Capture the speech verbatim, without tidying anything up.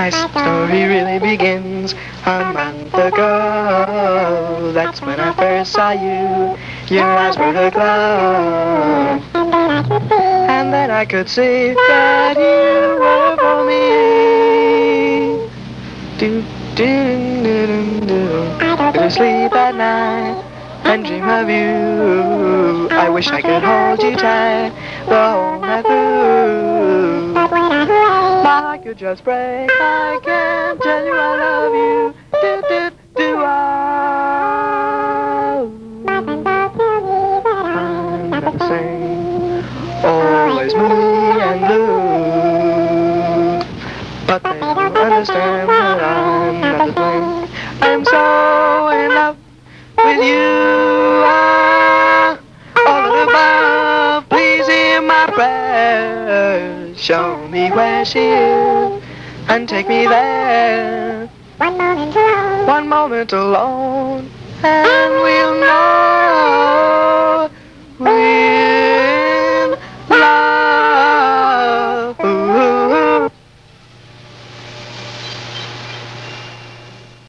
My story really begins a month ago. That's when I first saw you. Your eyes were aglow. And then I could see that you were for me. Do, do, do, do, do. I go to sleep at night and dream of you. I wish I could hold you tight the whole night through. My heart could just break. I can't tell you I love you. Do, do, do, I. I'm not the same. Always moody and blue. But they don't understand that I'm not the same. I'm so in love with you. Ah, all above, please hear my prayer. Show me where she is and take me there. One moment alone, one moment alone, and we'll know.